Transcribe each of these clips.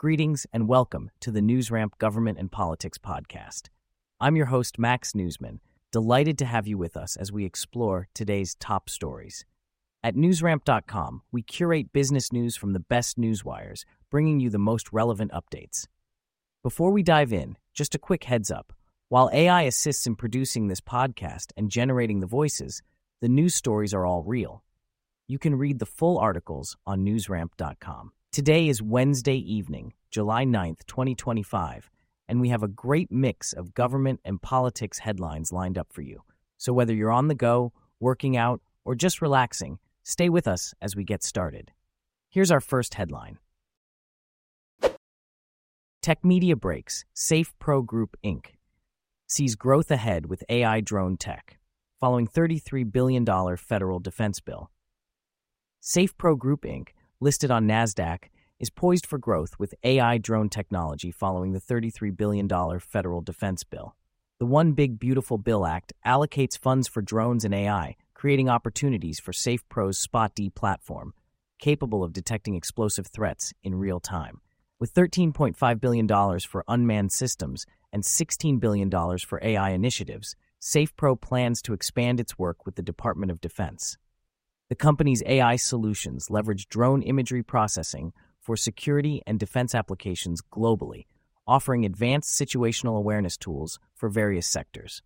Greetings and welcome to the NewsRamp Government and Politics podcast. I'm your host, Max Newsman, delighted to have you with us as we explore today's top stories. At newsramp.com, we curate business news from the best newswires, bringing you the most relevant updates. Before we dive in, just a quick heads up. While AI assists in producing this podcast and generating the voices, the news stories are all real. You can read the full articles on newsramp.com. Today is Wednesday evening, July 9th, 2025, and we have a great mix of government and politics headlines lined up for you. So whether you're on the go, working out, or just relaxing, stay with us as we get started. Here's our first headline. Tech media breaks, SafePro Group Inc. sees growth ahead with AI drone tech, following $33 billion federal defense bill. SafePro Group Inc., listed on NASDAQ, is poised for growth with AI drone technology following the $33 billion federal defense bill. The One Big Beautiful Bill Act allocates funds for drones and AI, creating opportunities for SafePro's Spot-D platform, capable of detecting explosive threats in real time. With $13.5 billion for unmanned systems and $16 billion for AI initiatives, SafePro plans to expand its work with the Department of Defense. The company's AI solutions leverage drone imagery processing for security and defense applications globally, offering advanced situational awareness tools for various sectors.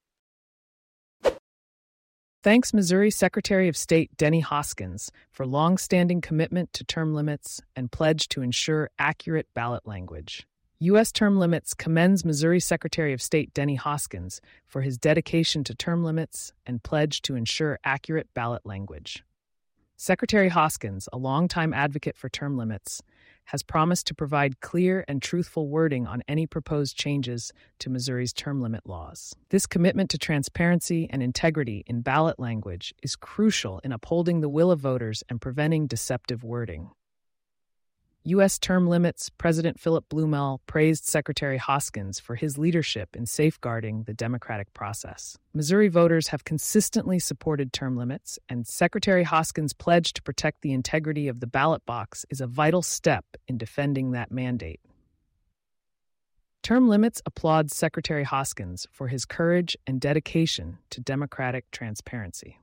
Thanks Missouri Secretary of State Denny Hoskins for long-standing commitment to term limits and pledge to ensure accurate ballot language. U.S. Term Limits commends Missouri Secretary of State Denny Hoskins for his dedication to term limits and pledge to ensure accurate ballot language. Secretary Hoskins, a longtime advocate for term limits, has promised to provide clear and truthful wording on any proposed changes to Missouri's term limit laws. This commitment to transparency and integrity in ballot language is crucial in upholding the will of voters and preventing deceptive wording. U.S. Term Limits President Philip Blumel praised Secretary Hoskins for his leadership in safeguarding the democratic process. Missouri voters have consistently supported term limits, and Secretary Hoskins' pledge to protect the integrity of the ballot box is a vital step in defending that mandate. Term Limits applauds Secretary Hoskins for his courage and dedication to democratic transparency.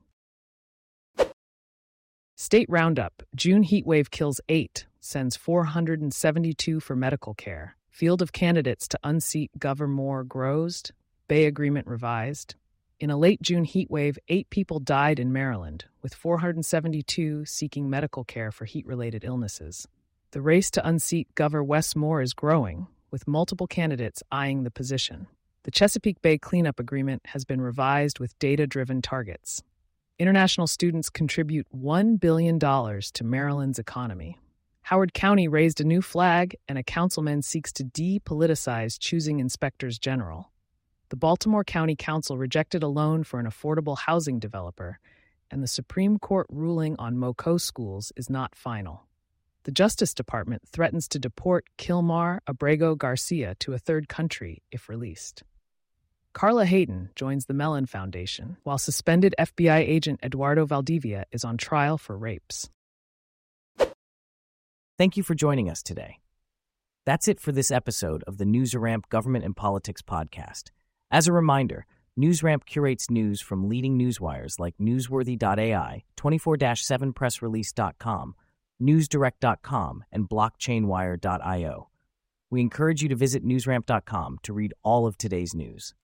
State Roundup, June heatwave kills 8, sends 472 for medical care. Field of candidates to unseat Governor Moore grows. Bay Agreement revised. In a late June heatwave, 8 people died in Maryland, with 472 seeking medical care for heat-related illnesses. The race to unseat Governor Wes Moore is growing, with multiple candidates eyeing the position. The Chesapeake Bay Cleanup Agreement has been revised with data-driven targets. International students contribute $1 billion to Maryland's economy. Howard County raised a new flag, and a councilman seeks to depoliticize choosing inspectors general. The Baltimore County Council rejected a loan for an affordable housing developer, and the Supreme Court ruling on Moco schools is not final. The Justice Department threatens to deport Kilmar Abrego Garcia to a third country if released. Carla Hayden joins the Mellon Foundation, while suspended FBI agent Eduardo Valdivia is on trial for rapes. Thank you for joining us today. That's it for this episode of the NewsRamp Government and Politics podcast. As a reminder, NewsRamp curates news from leading newswires like Newsworthy.ai, 24/7pressrelease.com, NewsDirect.com, and BlockchainWire.io. We encourage you to visit newsramp.com to read all of today's news.